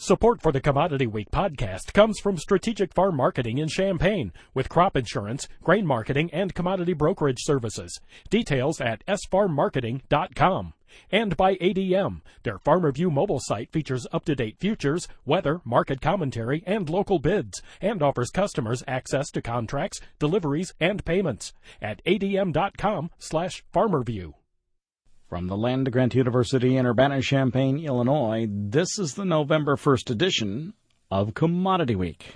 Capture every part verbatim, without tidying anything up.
Support for the Commodity Week podcast comes from Strategic Farm Marketing in Champaign with crop insurance, grain marketing, and commodity brokerage services. Details at s farm marketing dot com. And by A D M. Their Farm Review mobile site features up-to-date futures, weather, market commentary, and local bids, and offers customers access to contracts, deliveries, and payments at A D M dot com slash farmerview. From the Land Grant University in Urbana-Champaign, Illinois, this is the November first edition of Commodity Week.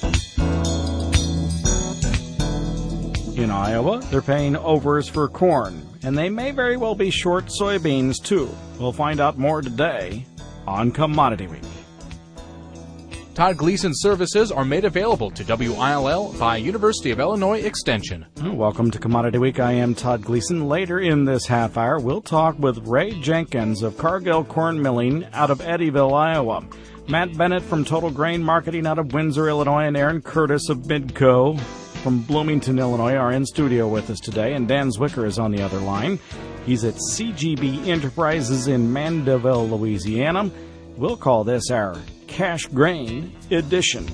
In Iowa, they're paying overs for corn, and they may very well be short soybeans, too. We'll find out more today on Commodity Week. Todd Gleason services are made available to W I L L via University of Illinois Extension. Welcome to Commodity Week. I am Todd Gleason. Later in this half hour, we'll talk with Ray Jenkins of Cargill Corn Milling out of Eddyville, Iowa. Matt Bennett from Total Grain Marketing out of Windsor, Illinois, and Aaron Curtis of Midco from Bloomington, Illinois are in studio with us today, and Dan Zwicker is on the other line. He's at C G B Enterprises in Mandeville, Louisiana. We'll call this our Cash Grain Edition.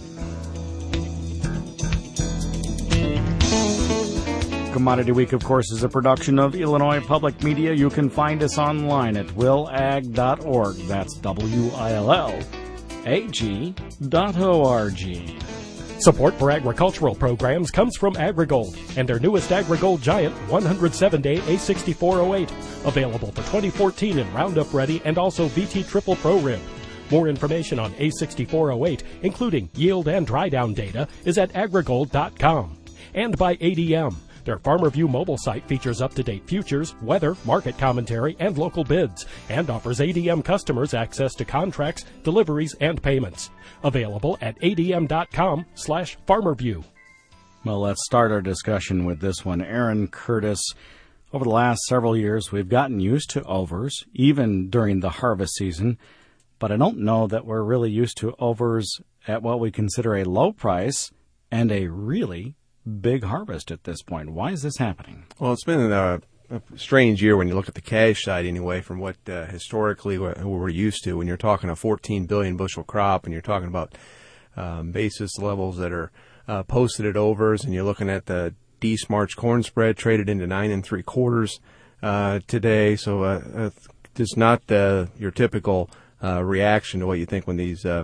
Commodity Week, of course, is a production of Illinois Public Media. You can find us online at will ag dot org. That's W I L L A G dot O R G. Support for agricultural programs comes from AgriGold and their newest AgriGold Giant one hundred seven day A sixty-four oh eight, available for twenty fourteen in Roundup Ready and also V T Triple Pro Rib. More information on A sixty-four oh eight, including yield and dry down data, is at agrigold dot com. And by A D M. Their Farm Review mobile site features up-to-date futures, weather, market commentary, and local bids, and offers A D M customers access to contracts, deliveries, and payments. Available at A D M dot com slash farmerview. Well, let's start our discussion with this one. Aaron Curtis, over the last several years, we've gotten used to overs, even during the harvest season, but I don't know that we're really used to overs at what we consider a low price and a really big harvest at this point. Why is this happening? Well, it's been a, a strange year when you look at the cash side anyway, from what uh, historically what we're used to. When you're talking a fourteen billion bushel crop and you're talking about um, basis levels that are uh, posted at overs, and you're looking at the Dees March corn spread traded into nine and three quarters uh, today. So uh, uh, it's not uh, your typical uh, reaction to what you think when these uh,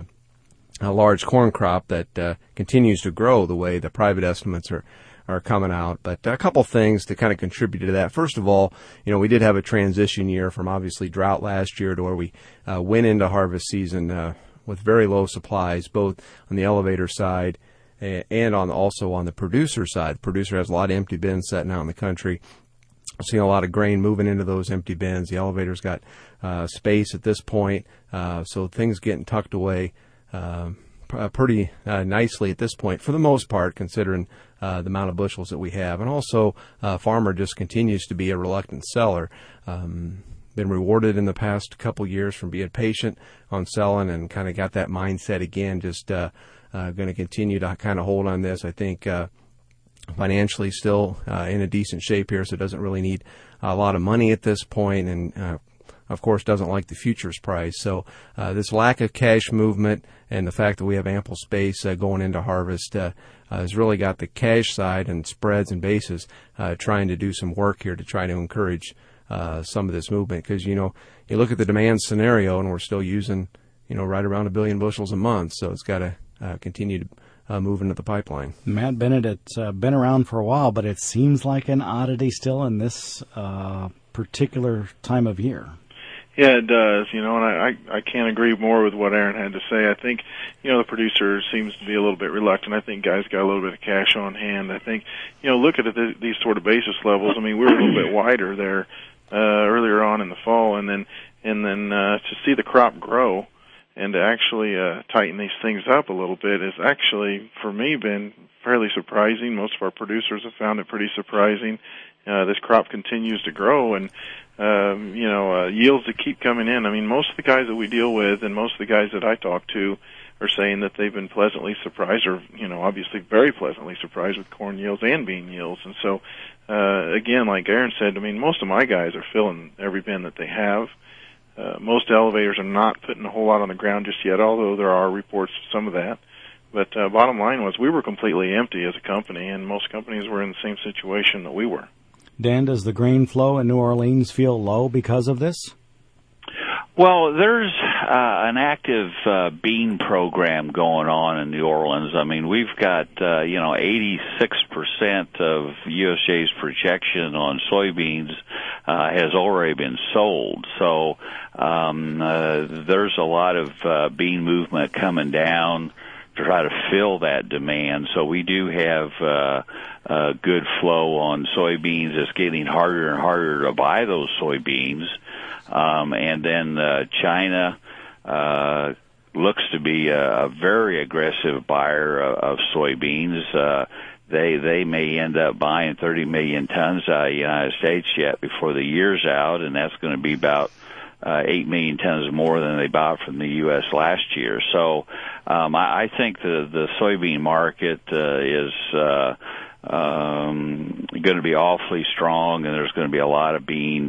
a large corn crop that uh, continues to grow the way the private estimates are, are coming out. But a couple things to kind of contribute to that. First of all, you know, we did have a transition year from obviously drought last year to where we uh, went into harvest season uh, with very low supplies, both on the elevator side and on also on the producer side. The producer has a lot of empty bins sitting out in the country. I've seen a lot of grain moving into those empty bins. The elevator's got uh, space at this point, uh, so things getting tucked away Uh, pretty uh, nicely at this point, for the most part, considering uh, the amount of bushels that we have. And also, uh, farmer just continues to be a reluctant seller. Um, been rewarded in the past couple years from being patient on selling, and kind of got that mindset again, just uh, uh, going to continue to kind of hold on this. I think uh, financially still uh, in a decent shape here, so doesn't really need a lot of money at this point, and uh, of course, doesn't like the futures price. So uh, this lack of cash movement and the fact that we have ample space uh, going into harvest uh, uh, has really got the cash side and spreads and bases uh, trying to do some work here to try to encourage uh, some of this movement. Because, you know, you look at the demand scenario and we're still using, you know, right around a billion bushels a month. So it's got to uh, continue to uh, move into the pipeline. Matt Bennett, it's uh, been around for a while, but it seems like an oddity still in this uh, particular time of year. Yeah, it does, you know, and I, I, I can't agree more with what Aaron had to say. I think, you know, the producer seems to be a little bit reluctant. I think guys got a little bit of cash on hand. I think, you know, look at the, these sort of basis levels. I mean, we were a little bit wider there uh, earlier on in the fall, and then and then uh, to see the crop grow and to actually uh, tighten these things up a little bit is actually, for me, been fairly surprising. Most of our producers have found it pretty surprising. Uh, this crop continues to grow, and Um, you know, uh, yields that keep coming in. I mean, most of the guys that we deal with and most of the guys that I talk to are saying that they've been pleasantly surprised, or, you know, obviously very pleasantly surprised with corn yields and bean yields. And so, uh, again, like Aaron said, I mean, most of my guys are filling every bin that they have. uh, most elevators are not putting a whole lot on the ground just yet, although there are reports of some of that. But uh, bottom line was we were completely empty as a company, and most companies were in the same situation that we were. Dan, does the grain flow in New Orleans feel low because of this? Well, there's uh, an active uh, bean program going on in New Orleans. I mean, we've got, uh, you know, eighty-six percent of U S DA's projection on soybeans uh, has already been sold. So um, uh, there's a lot of uh, bean movement coming down to try to fill that demand. So we do have uh, a good flow on soybeans. It's getting harder and harder to buy those soybeans. Um, and then uh, China uh, looks to be a, a very aggressive buyer of, of soybeans. Uh, they they may end up buying thirty million tons out of the United States yet before the year's out, and that's going to be about uh, eight million tons more than they bought from the U S last year. So um, I, I think the, the soybean market uh, is uh, um, going to be awfully strong, and there's going to be a lot of beans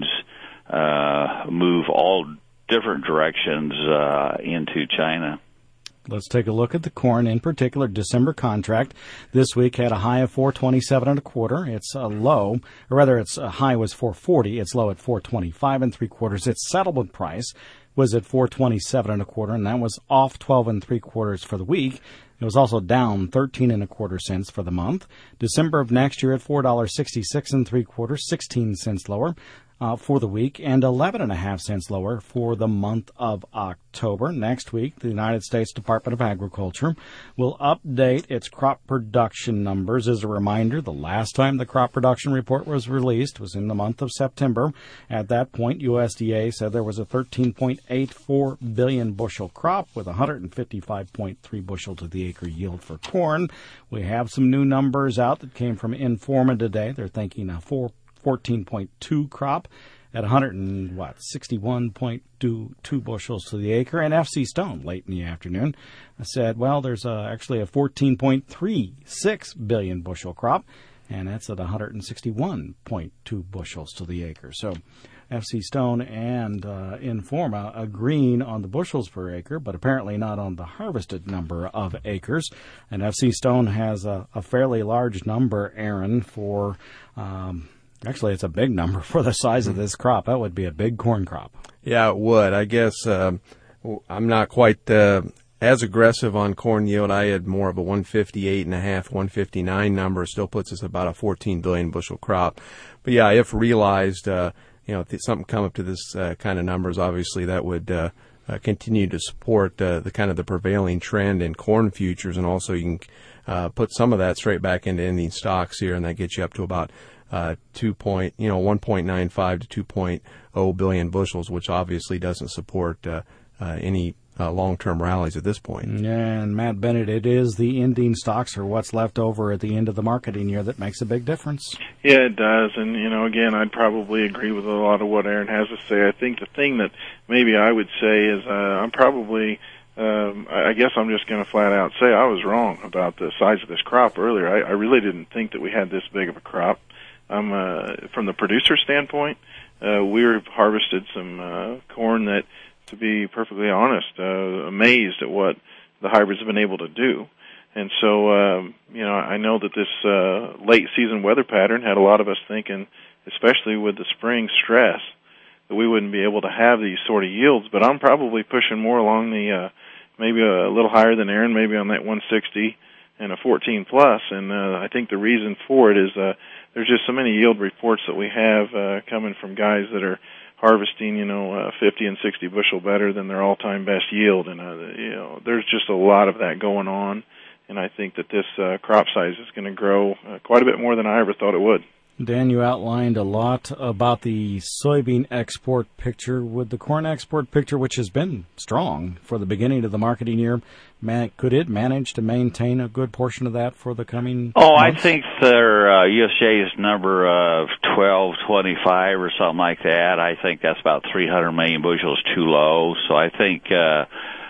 Uh, move all different directions uh, into China. Let's take a look at the corn, in particular. December contract this week had a high of four twenty-seven and a quarter. It's a low, or rather, its high was four forty. It's low at four twenty-five and three quarters. Its settlement price was at four twenty-seven and a quarter, and that was off twelve and three quarters for the week. It was also down thirteen and a quarter cents for the month. December of next year at four dollars sixty-six and three quarters, sixteen cents lower. Uh, for the week, and eleven and a half cents lower for the month of October. Next week, the United States Department of Agriculture will update its crop production numbers. As a reminder, the last time the crop production report was released was in the month of September. At that point, U S D A said there was a thirteen point eight four billion bushel crop with one hundred fifty-five point three bushel to the acre yield for corn. We have some new numbers out that came from Informa today. They're thinking a four fourteen point two crop at one hundred and what sixty-one point two bushels to the acre. And F C Stone late in the afternoon said, well, there's a, actually a fourteen point three six billion bushel crop, and that's at one hundred sixty-one point two bushels to the acre. So F C Stone and uh, Informa agreeing on the bushels per acre, but apparently not on the harvested number of acres. And F C Stone has a, a fairly large number, Aaron, for um, Actually, it's a big number for the size of this crop. That would be a big corn crop. Yeah, it would. I guess um, I'm not quite uh, as aggressive on corn yield. I had more of a one fifty-eight and a half, one fifty-nine number. Still puts us about a fourteen billion bushel crop. But yeah, if realized, uh, you know, if something come up to this uh, kind of numbers, obviously that would uh, uh, continue to support uh, the kind of the prevailing trend in corn futures, and also you can uh, put some of that straight back into ending stocks here, and that gets you up to about Uh, two point, you know, one point nine five to two point oh billion bushels, which obviously doesn't support uh, uh, any uh, long-term rallies at this point. And Matt Bennett, it is the ending stocks or what's left over at the end of the marketing year that makes a big difference. Yeah, it does. And, you know, again, I'd probably agree with a lot of what Aaron has to say. I think the thing that maybe I would say is uh, I'm probably Um, I guess I'm just going to flat out say I was wrong about the size of this crop earlier. I, I really didn't think that we had this big of a crop. Um, uh, from the producer standpoint, uh, we've harvested some uh, corn that, to be perfectly honest, uh, amazed at what the hybrids have been able to do. And so, um, you know, I know that this uh, late season weather pattern had a lot of us thinking, especially with the spring stress, that we wouldn't be able to have these sort of yields. But I'm probably pushing more along the uh, maybe a little higher than Aaron, maybe on that one sixty and a fourteen plus. And uh, I think the reason for it is uh, there's just so many yield reports that we have uh, coming from guys that are harvesting, you know, uh, fifty and sixty bushel better than their all-time best yield. And, uh, you know, there's just a lot of that going on. And I think that this uh, crop size is going to grow uh, quite a bit more than I ever thought it would. Dan, you outlined a lot about the soybean export picture. With the corn export picture, which has been strong for the beginning of the marketing year, man, could it manage to maintain a good portion of that for the coming Oh, months? I think their uh, U S D A's number of twelve twenty-five or something like that, I think that's about three hundred million bushels too low. So I think uh,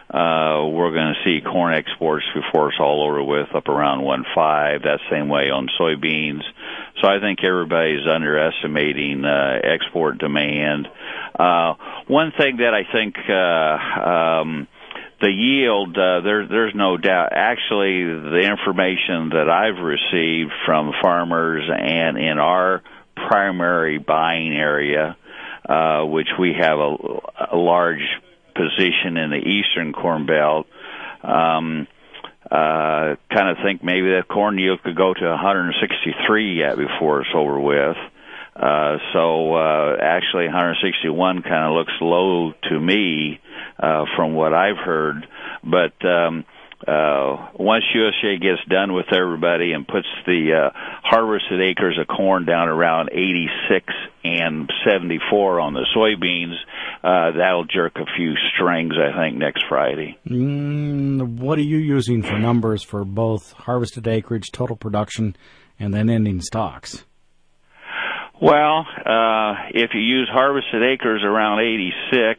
uh, we're going to see corn exports before it's all over with up around one five. That same way on soybeans. So I think everybody's underestimating uh, export demand. Uh, one thing that I think uh, um, the yield, uh, there, there's no doubt. Actually, the information that I've received from farmers and in our primary buying area, uh, which we have a, a large position in the eastern Corn Belt, um, uh, kind of think maybe that corn yield could go to one sixty-three yet before it's over with. Uh, so, uh, actually one sixty-one kind of looks low to me, uh, from what I've heard. But, um, uh, once U S A gets done with everybody and puts the, uh, harvested acres of corn down around eighty-six and seventy-four on the soybeans, uh, that'll jerk a few strings, I think, next Friday. Mm, what are you using for numbers for both harvested acreage, total production, and then ending stocks? Well, uh, if you use harvested acres around eighty-six,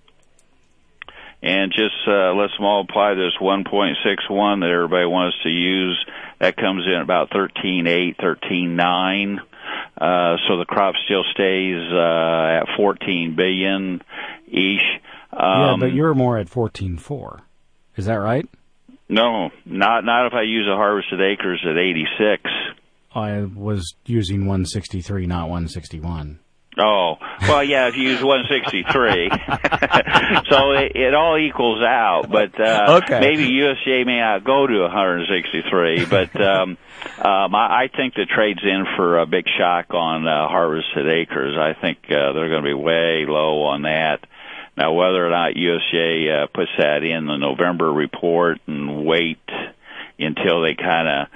and just uh, let's multiply this one point six one that everybody wants to use, that comes in about thirteen eight, thirteen nine. Uh, so the crop still stays uh, at fourteen billion-ish. Um, yeah, but you're more at fourteen four. Is that right? No, not not if I use the harvested acres at eighty-six. I was using one sixty-three, not one sixty-one. Oh, well, yeah, if you use one sixty-three. So it, it all equals out, but uh, okay. Maybe U S D A may not go to one sixty-three, but um, um, I, I think the trade's in for a big shock on uh, harvested acres. I think uh, they're going to be way low on that. Now, whether or not U S D A uh, puts that in the November report and wait until they kind of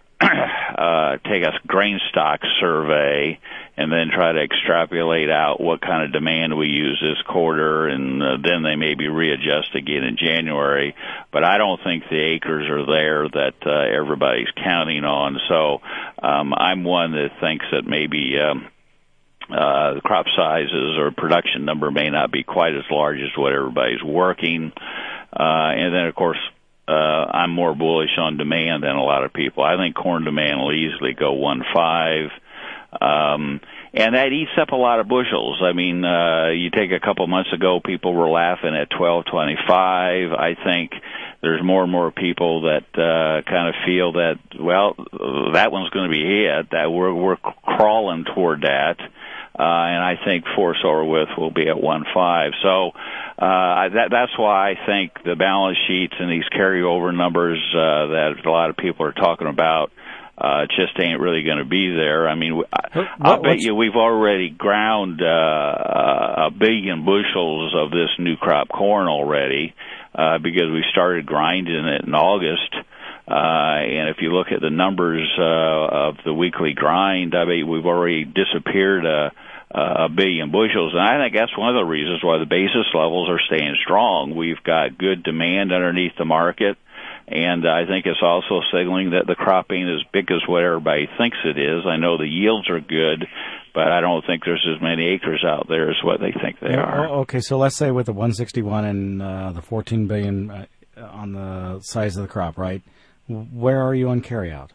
Uh, take a grain stock survey and then try to extrapolate out what kind of demand we use this quarter, and uh, then they maybe readjust again in January. But I don't think the acres are there that uh, everybody's counting on. So um, I'm one that thinks that maybe um, uh, the crop sizes or production number may not be quite as large as what everybody's working. Uh, and then, of course, Uh, I'm more bullish on demand than a lot of people. I think corn demand will easily go one five, um, and that eats up a lot of bushels. I mean, uh, you take a couple months ago, people were laughing at twelve twenty-five. I think there's more and more people that uh, kind of feel that, well, that one's going to be hit. That we're we're crawling toward that. Uh, and I think force over with will be at one five. So uh, that, that's why I think the balance sheets and these carryover numbers uh, that a lot of people are talking about uh, just ain't really going to be there. I mean, I, I'll bet you we've already ground uh, a billion bushels of this new crop corn already uh, because we started grinding it in August. Uh, and if you look at the numbers uh, of the weekly grind, I mean, we've already disappeared a, a billion bushels. And I think that's one of the reasons why the basis levels are staying strong. We've got good demand underneath the market. And I think it's also signaling that the crop ain't as big as what everybody thinks it is. I know the yields are good, but I don't think there's as many acres out there as what they think they are. Okay, so let's say with the one sixty-one and uh, the fourteen billion uh, on the size of the crop, right? Where are you on carryout?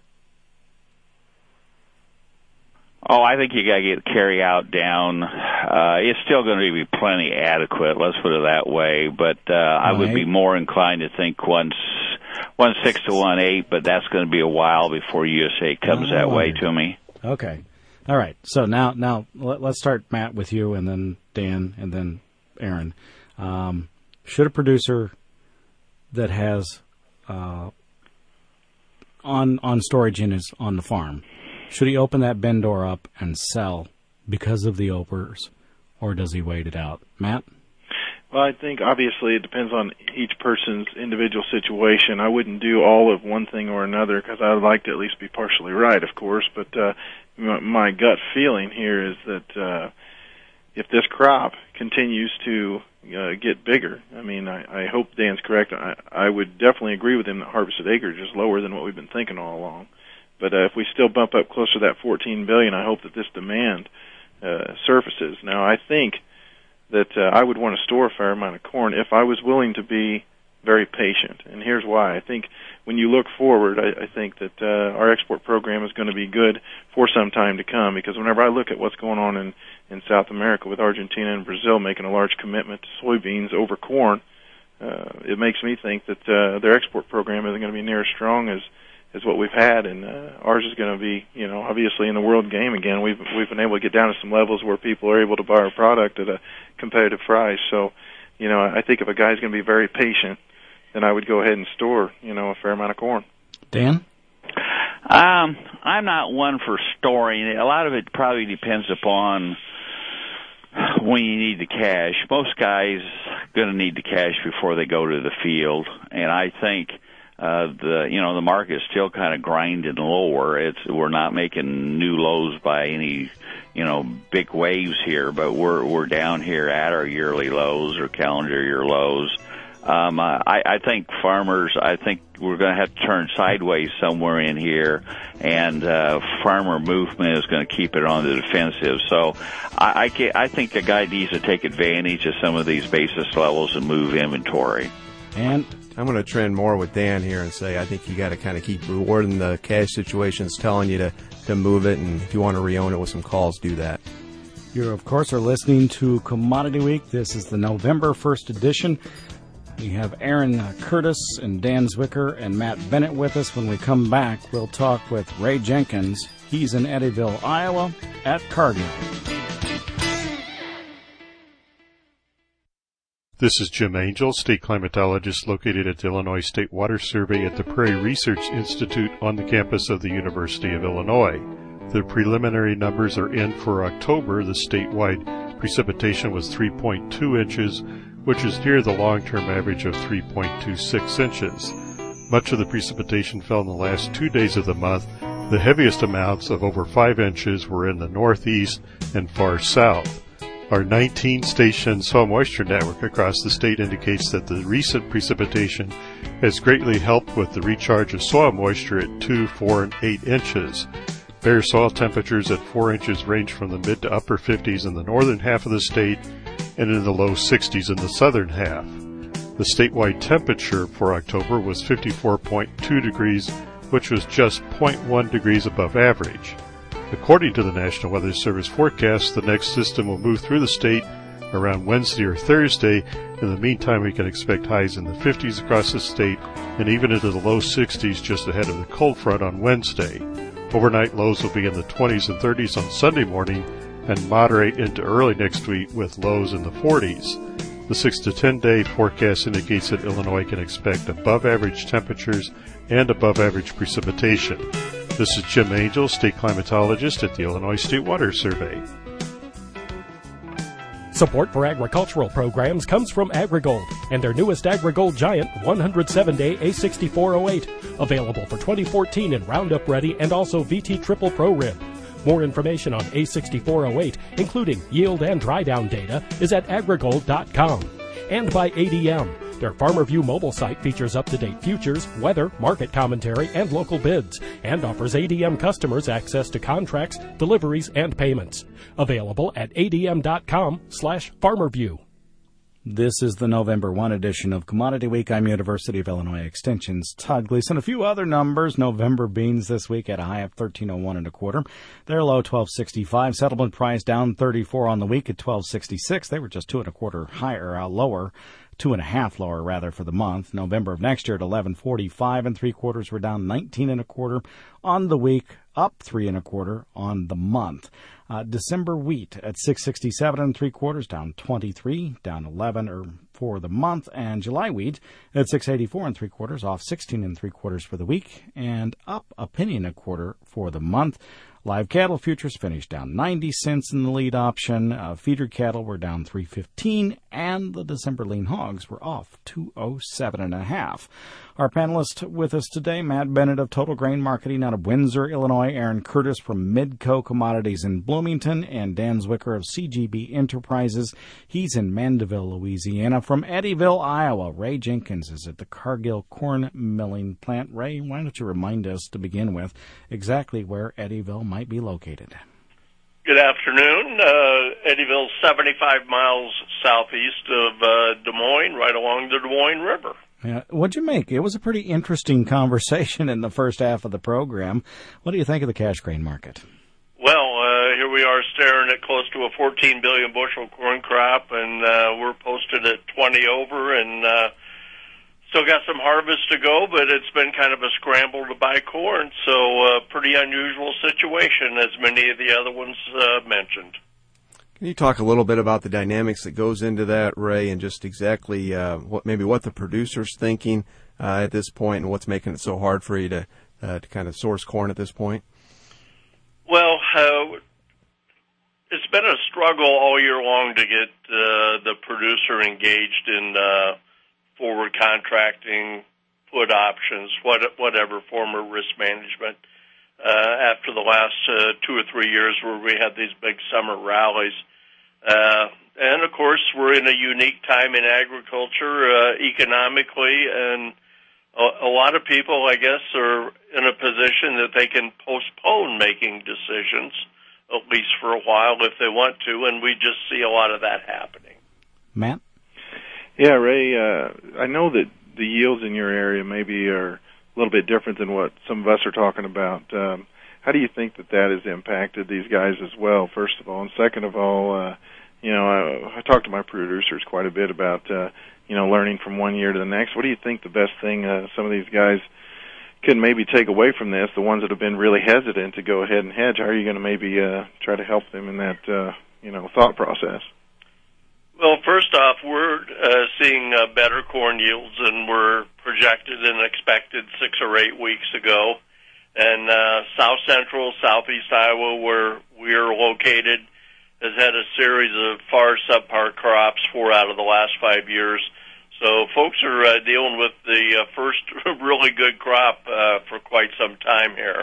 Oh, I think you got to get carryout down. Uh, it's still going to be plenty adequate, let's put it that way. But uh, I would be more inclined to think one, one six to one eight, but that's going to be a while before U S A comes oh, that way to me. Okay. All right. So now, now let, let's start, Matt, with you, and then Dan, and then Aaron. Um, should a producer that has uh, on on storage units on the farm, should he open that bin door up and sell because of the opers, or does he wait it out? Matt? Well, I think obviously it depends on each person's individual situation. I wouldn't do all of one thing or another because I would like to at least be partially right, of course. But uh, my, my gut feeling here is that uh, if this crop continues to uh, get bigger, I mean, I, I hope Dan's correct. I, I would definitely agree with him that harvested acreage is lower than what we've been thinking all along. But uh, if we still bump up closer to that fourteen billion, I hope that this demand uh, surfaces. Now, I think that uh, I would want to store a fair amount of corn if I was willing to be very patient. And here's why. I think when you look forward, I, I think that uh, our export program is going to be good for some time to come, because whenever I look at what's going on in, in South America with Argentina and Brazil making a large commitment to soybeans over corn, uh, it makes me think that uh, their export program isn't going to be near as strong as, as what we've had, and uh, ours is going to be, you know, obviously in the world game again. We've, we've been able to get down to some levels where people are able to buy our product at a competitive price. So, you know, I think if a guy's going to be very patient, then I would go ahead and store, you know, a fair amount of corn. Dan? Um, I'm not one for storing. A lot of it probably depends upon when you need the cash. Most guys going to need the cash before they go to the field, and I think uh, the you know the market is still kind of grinding lower. It's we're not making new lows by any you know big waves here, but we're we're down here at our yearly lows or calendar year lows. Um, I, I think farmers, I think we're going to have to turn sideways somewhere in here, and uh, farmer movement is going to keep it on the defensive. So I, I, can, I think the guy needs to take advantage of some of these basis levels and move inventory. And I'm going to trend more with Dan here and say I think you got to kind of keep rewarding the cash situations, telling you to, to move it, and if you want to re-own it with some calls, do that. you, of course, are listening to Commodity Week. This is the November first edition. We have Aaron Curtis and Dan Zwicker and Matt Bennett with us. When we come back, we'll talk with Ray Jenkins. He's in Eddyville, Iowa, at Cargill. This is Jim Angel, state climatologist located at the Illinois State Water Survey at the Prairie Research Institute on the campus of the University of Illinois. The preliminary numbers are in for October. The statewide precipitation was three point two inches, which is near the long-term average of three point two six inches. Much of the precipitation fell in the last two days of the month. The heaviest amounts of over five inches were in the northeast and far south. Our nineteen station soil moisture network across the state indicates that the recent precipitation has greatly helped with the recharge of soil moisture at two, four, and eight inches. Bare soil temperatures at four inches range from the mid to upper fifties in the northern half of the state and in the low sixties in the southern half. The statewide temperature for October was fifty-four point two degrees, which was just zero point one degrees above average. According to the National Weather Service forecast, the next system will move through the state around Wednesday or Thursday. In the meantime, we can expect highs in the fifties across the state and even into the low sixties just ahead of the cold front on Wednesday. Overnight lows will be in the twenties and thirties on Sunday morning and moderate into early next week with lows in the forties. The six to ten day forecast indicates that Illinois can expect above average temperatures and above average precipitation. This is Jim Angel, state climatologist at the Illinois State Water Survey. Support for agricultural programs comes from AgriGold and their newest AgriGold Giant one hundred seven day A sixty-four oh eight, available for twenty fourteen in Roundup Ready and also V T Triple Pro Rib. More information on A sixty-four oh eight, including yield and dry down data, is at agrigold dot com. And by A D M. Their FarmerView mobile site features up-to-date futures, weather, market commentary, and local bids, and offers A D M customers access to contracts, deliveries, and payments. Available at adm.com slash farmerview. This is the November first edition of Commodity Week. I'm University of Illinois Extension's Todd Gleason. A few other numbers. November beans this week at a high of thirteen oh one and a quarter. Their low twelve sixty-five. Settlement price down thirty-four on the week at twelve sixty-six. They were just two and a quarter higher, uh, lower. Two and a half lower, rather, for the month. November of next year at eleven forty-five and three quarters. We're down nineteen and a quarter on the week, up three and a quarter on the month. Uh, December wheat at six sixty-seven and three quarters, down twenty-three, down eleven or for the month. And July wheat at six eighty-four and three quarters, off sixteen and three quarters for the week, and up a penny and a quarter for the month. Live cattle futures finished down ninety cents in the lead option. Uh, feeder cattle were down three fifteen, and the December lean hogs were off two oh seven and a half. Our panelist with us today, Matt Bennett of Total Grain Marketing out of Windsor, Illinois, Aaron Curtis from Midco Commodities in Bloomington, and Dan Zwicker of C G B Enterprises. He's in Mandeville, Louisiana. From Eddyville, Iowa, Ray Jenkins is at the Cargill Corn Milling Plant. Ray, why don't you remind us to begin with exactly where Eddyville might be located? Good afternoon. Uh, Eddyville's seventy-five miles southeast of uh, Des Moines, right along the Des Moines River. Yeah. What'd you make? It was a pretty interesting conversation in the first half of the program. What do you think of the cash grain market? Well, uh, here we are staring at close to a fourteen billion bushel corn crop, and uh, we're posted at twenty over, and uh, still got some harvest to go, but it's been kind of a scramble to buy corn, so uh, pretty unusual situation, as many of the other ones uh, mentioned. Can you talk a little bit about the dynamics that goes into that, Ray, and just exactly uh, what maybe what the producer's thinking uh, at this point, and what's making it so hard for you to uh, to kind of source corn at this point? Well, uh, it's been a struggle all year long to get uh, the producer engaged in uh, forward contracting, put options, what, whatever form of risk management. Uh, after the last uh, two or three years where we had these big summer rallies. Uh, and, of course, we're in a unique time in agriculture uh, economically, and a, a lot of people, I guess, are in a position that they can postpone making decisions, at least for a while, if they want to, and we just see a lot of that happening. Matt? Yeah, Ray, uh, I know that the yields in your area maybe are a little bit different than what some of us are talking about. Um, how do you think that that has impacted these guys as well, first of all? And second of all, uh, you know, I, I talk to my producers quite a bit about, uh, you know, learning from one year to the next. What do you think the best thing uh, some of these guys can maybe take away from this, the ones that have been really hesitant to go ahead and hedge? How are you going to maybe uh, try to help them in that, uh, you know, thought process? Well, first off, we're uh, seeing uh, better corn yields than were projected and expected six or eight weeks ago. And uh, South Central, Southeast Iowa, where we're located, has had a series of far subpar crops four out of the last five years. So folks are uh, dealing with the uh, first really good crop uh, for quite some time here.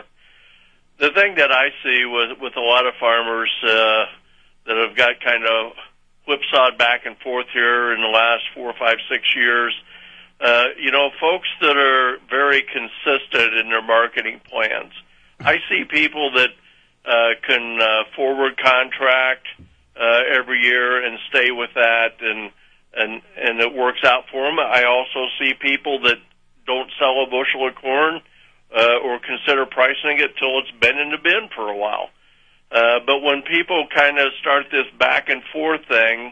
The thing that I see with, with a lot of farmers uh, that have got kind of whipsawed back and forth here in the last four, five, six years. Uh, you know, folks that are very consistent in their marketing plans. I see people that uh, can uh, forward contract uh, every year and stay with that, and and and it works out for them. I also see people that don't sell a bushel of corn uh, or consider pricing it till it's been in the bin for a while. Uh, but when people kind of start this back and forth thing,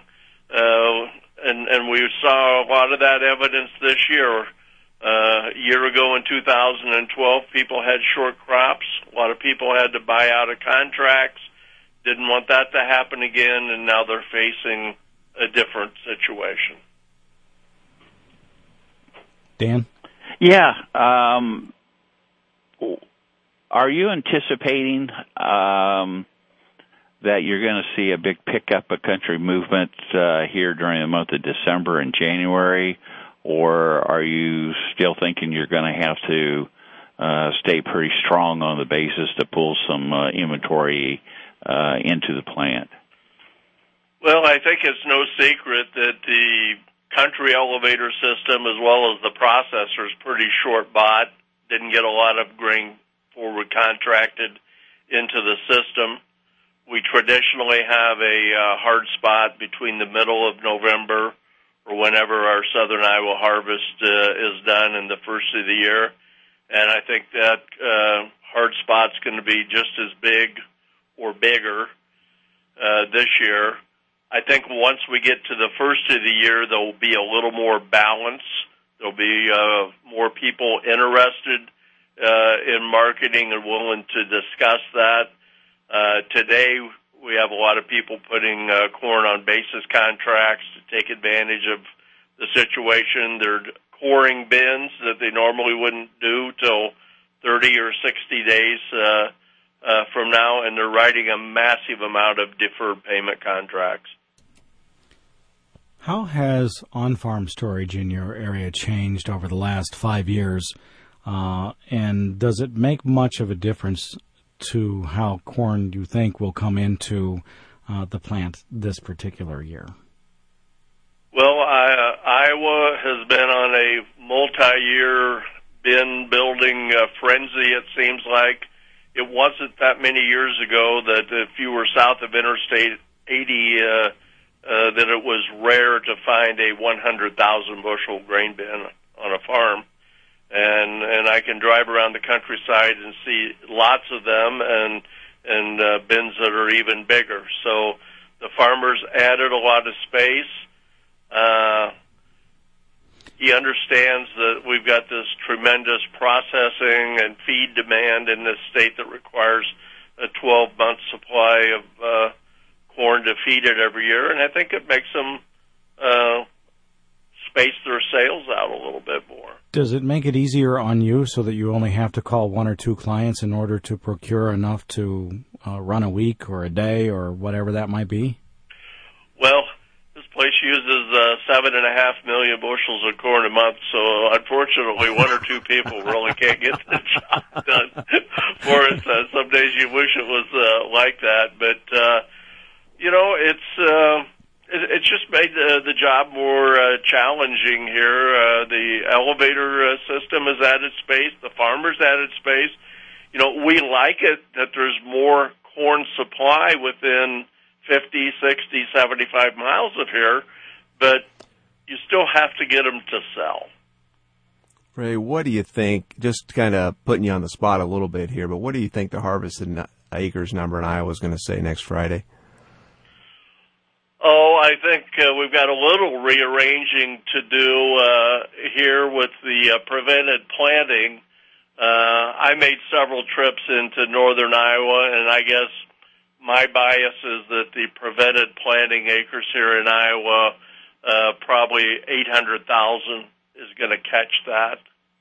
uh, and, and we saw a lot of that evidence this year. Uh, a year ago in two thousand twelve, people had short crops. A lot of people had to buy out of contracts. Didn't want that to happen again, and now they're facing a different situation. Dan? Yeah. Um, are you anticipating um, that you're going to see a big pickup of country movement uh, here during the month of December and January, or are you still thinking you're going to have to uh, stay pretty strong on the basis to pull some uh, inventory uh, into the plant? Well, I think it's no secret that the country elevator system as well as the processor is pretty short-bought, didn't get a lot of grain forward contracted into the system. We traditionally have a uh, hard spot between the middle of November or whenever our southern Iowa harvest uh, is done and the first of the year. And I think that uh, hard spot's going to be just as big or bigger uh, this year. I think once we get to the first of the year, there will be a little more balance. There will be uh, more people interested uh, in marketing and willing to discuss that. Uh, today, we have a lot of people putting uh, corn on basis contracts to take advantage of the situation. They're coring bins that they normally wouldn't do till thirty or sixty days uh, uh, from now, and they're writing a massive amount of deferred payment contracts. How has on-farm storage in your area changed over the last five years, uh, and does it make much of a difference to how corn you think will come into uh, the plant this particular year? Well, I, uh, Iowa has been on a multi-year bin building uh, frenzy, it seems like. It wasn't that many years ago that if you were south of Interstate eighty, uh, uh, that it was rare to find a one hundred thousand bushel grain bin on a farm. And and I can drive around the countryside and see lots of them, and and uh, bins that are even bigger. So the farmers added a lot of space. Uh, he understands that we've got this tremendous processing and feed demand in this state that requires a twelve-month supply of uh, corn to feed it every year, and I think it makes them uh, space their sales out a little bit more. Does it make it easier on you so that you only have to call one or two clients in order to procure enough to uh, run a week or a day or whatever that might be? Well, this place uses uh, seven and a half million bushels of corn a month, so unfortunately one or two people really can't get the job done for us. Uh, some days you wish it was uh, like that, but, uh, you know, it's... Uh, It's just made uh, the job more uh, challenging here. Uh, the elevator uh, system has added space. The farmers added space. You know, we like it that there's more corn supply within fifty, sixty, seventy-five miles of here, but you still have to get them to sell. Ray, what do you think, just kind of putting you on the spot a little bit here, but what do you think the harvested acres number in Iowa is going to say next Friday? Oh, I think uh, we've got a little rearranging to do uh, here with the uh, prevented planting. Uh, I made several trips into northern Iowa, and I guess my bias is that the prevented planting acres here in Iowa, uh, probably eight hundred thousand is going to catch that.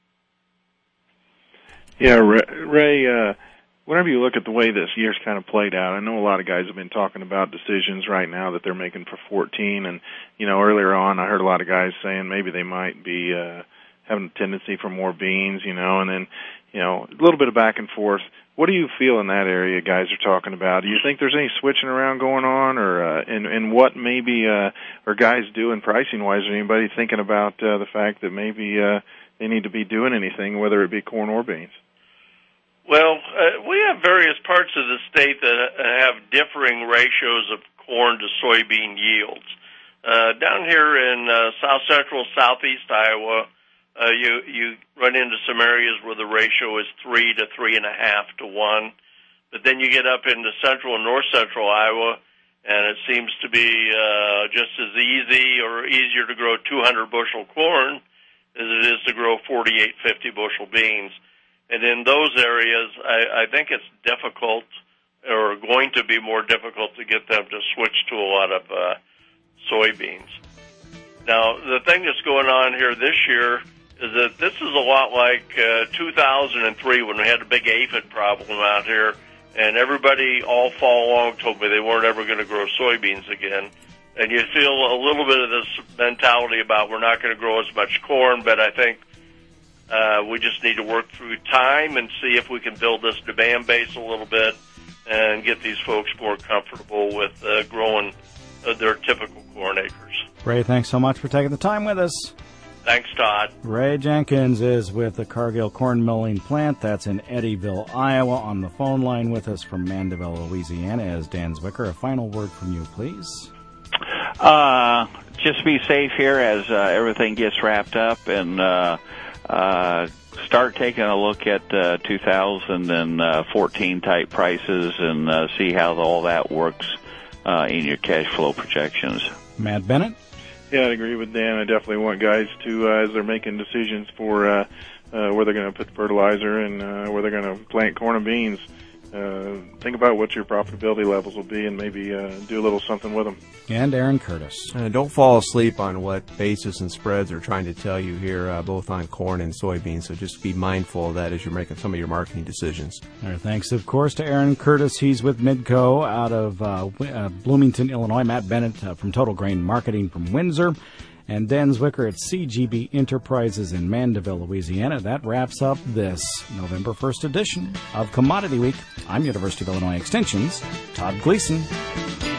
Yeah, Ray, uh, whenever you look at the way this year's kind of played out, I know a lot of guys have been talking about decisions right now that they're making for fourteen, and, you know, earlier on I heard a lot of guys saying maybe they might be uh, having a tendency for more beans, you know, and then, you know, a little bit of back and forth. What do you feel in that area guys are talking about? Do you think there's any switching around going on, or uh, and, and what maybe uh, are guys doing pricing-wise? Or anybody thinking about uh, the fact that maybe uh, they need to be doing anything, whether it be corn or beans? Well, uh, we have various parts of the state that have differing ratios of corn to soybean yields. Uh, down here in uh, south central, southeast Iowa, uh, you you run into some areas where the ratio is three to three and a half to one. But then you get up into central and north central Iowa, and it seems to be uh, just as easy or easier to grow two hundred bushel corn as it is to grow forty-eight, fifty bushel beans. And in those areas, I, I think it's difficult, or going to be more difficult, to get them to switch to a lot of uh, soybeans. Now, the thing that's going on here this year is that this is a lot like uh, two thousand three when we had a big aphid problem out here, and everybody all fall long told me they weren't ever going to grow soybeans again. And you feel a little bit of this mentality about we're not going to grow as much corn, but I think Uh, we just need to work through time and see if we can build this demand base a little bit and get these folks more comfortable with uh, growing uh, their typical corn acres. Ray, thanks so much for taking the time with us. Thanks, Todd. Ray Jenkins is with the Cargill Corn Milling Plant. That's in Eddyville, Iowa. On the phone line with us from Mandeville, Louisiana, is Dan Zwicker. A final word from you, please. Uh, just be safe here as uh, everything gets wrapped up, and uh, uh, start taking a look at uh, two thousand fourteen type prices and uh, see how all that works uh, in your cash flow projections. Matt Bennett? Yeah, I agree with Dan. I definitely want guys to, uh, as they're making decisions for uh, uh, where they're going to put the fertilizer and uh, where they're going to plant corn and beans, uh, think about what your profitability levels will be and maybe uh, do a little something with them. And Aaron Curtis. Uh, don't fall asleep on what basis and spreads are trying to tell you here, uh, both on corn and soybeans. So just be mindful of that as you're making some of your marketing decisions. Our thanks, of course, to Aaron Curtis. He's with Midco out of uh, uh, Bloomington, Illinois. Matt Bennett uh, from Total Grain Marketing from Windsor. And Dan Zwicker at C G B Enterprises in Mandeville, Louisiana. That wraps up this November first edition of Commodity Week. I'm University of Illinois Extension's Todd Gleason.